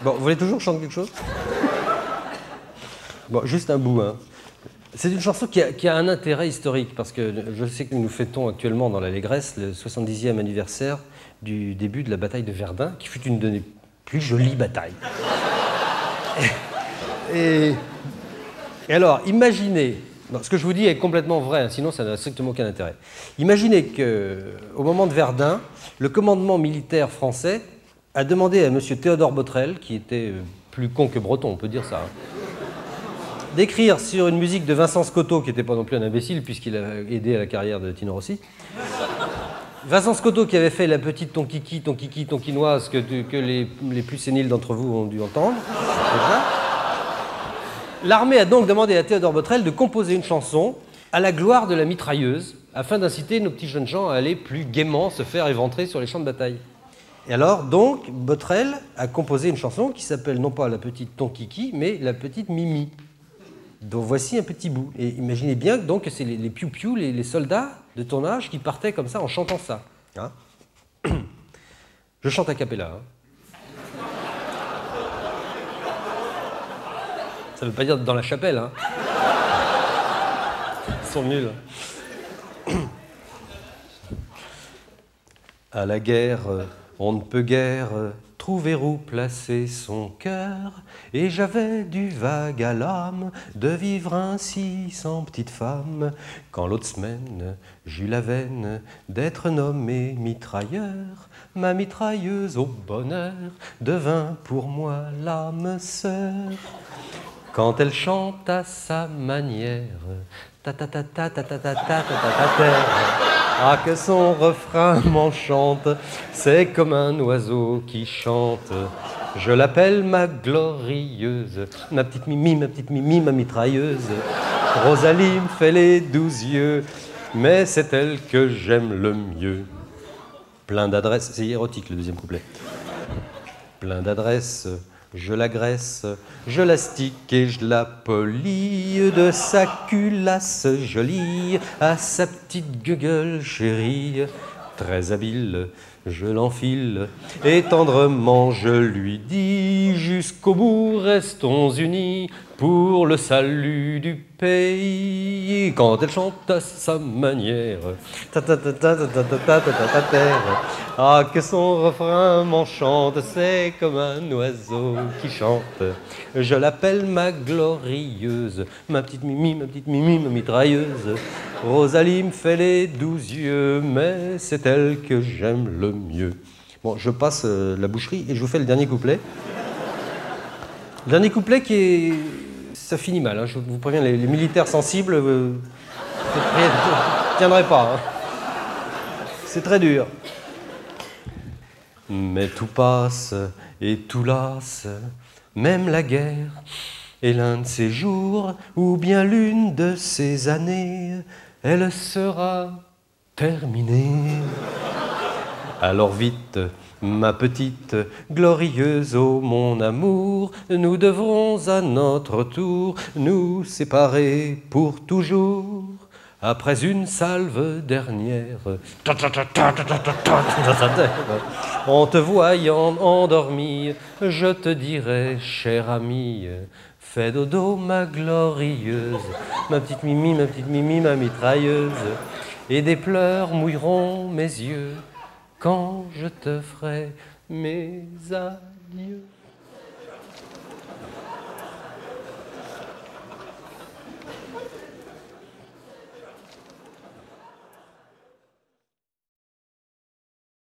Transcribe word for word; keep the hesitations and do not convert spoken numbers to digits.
Bon, vous voulez toujours que je chante quelque chose? Bon, juste un bout, hein. C'est une chanson qui a, qui a un intérêt historique, parce que je sais que nous fêtons actuellement dans l'Allégresse le soixante-dixième anniversaire du début de la bataille de Verdun, qui fut une de nos plus jolies batailles. Et, et alors, imaginez, non, ce que je vous dis est complètement vrai, hein, sinon ça n'a strictement aucun intérêt. Imaginez qu'au moment de Verdun, le commandement militaire français a demandé à M. Théodore Botrel, qui était plus con que breton, on peut dire ça, hein, d'écrire sur une musique de Vincent Scotto, qui n'était pas non plus un imbécile, puisqu'il a aidé à la carrière de Tino Rossi. Vincent Scotto qui avait fait la petite ton kiki, ton kiki, ton quinoise que, que les, les plus séniles d'entre vous ont dû entendre. L'armée a donc demandé à Théodore Botrel de composer une chanson à la gloire de la mitrailleuse, afin d'inciter nos petits jeunes gens à aller plus gaiement se faire éventrer sur les champs de bataille. Et alors, donc, Botrel a composé une chanson qui s'appelle non pas la petite ton kiki, mais la petite Mimi. Donc voici un petit bout. Et imaginez bien donc, que c'est les, les piou-piou, les, les soldats de ton âge qui partaient comme ça en chantant ça. Hein? Je chante a cappella. Hein. Ça ne veut pas dire dans la chapelle. Hein. Ils sont nuls. À la guerre, on ne peut guère trouver où placer son cœur, et j'avais du vague à l'âme de vivre ainsi sans petite femme, quand l'autre semaine j'eus la veine d'être nommé mitrailleur. Ma mitrailleuse au bonheur devint pour moi l'âme sœur. Quand elle chante à sa manière, ta ta ta ta ta ta ta ta ta ta ta. Ah, que son refrain m'enchante, c'est comme un oiseau qui chante. Je l'appelle ma glorieuse, ma petite Mimi, ma petite Mimi, ma mitrailleuse. Rosalie me fait les douze yeux, mais c'est elle que j'aime le mieux. Plein d'adresses, c'est érotique le deuxième couplet. Plein d'adresses, je l'agresse, je l'astique et je la polis, de sa culasse jolie à sa petite gueule chérie. Très habile, je l'enfile et tendrement je lui dis, jusqu'au bout restons unis pour le salut du pays. Quand elle chante à sa manière, ta ta ta ta ta ta ta ta ta ta. Ah, que son refrain m'enchante, c'est comme un oiseau qui chante. Je l'appelle ma glorieuse, ma petite Mimi, ma petite Mimi, ma mitrailleuse. Rosalie me fait les douze yeux, mais c'est elle que j'aime le mieux. Bon, je passe euh, la boucherie et je vous fais le dernier couplet. Le dernier couplet qui est... Ça finit mal, hein, je vous préviens, les, les militaires sensibles euh, ne tiendraient pas. Hein. C'est très dur. Mais tout passe et tout lasse, même la guerre est l'un de ces jours, ou bien l'une de ces années, elle sera terminée. Alors vite, ma petite glorieuse, ô mon amour, nous devrons à notre tour nous séparer pour toujours. Après une salve dernière, en te voyant endormi, je te dirai, chère amie, fais dodo ma glorieuse, ma petite Mimi, ma petite Mimi, ma mitrailleuse, et des pleurs mouilleront mes yeux quand je te ferai mes adieux.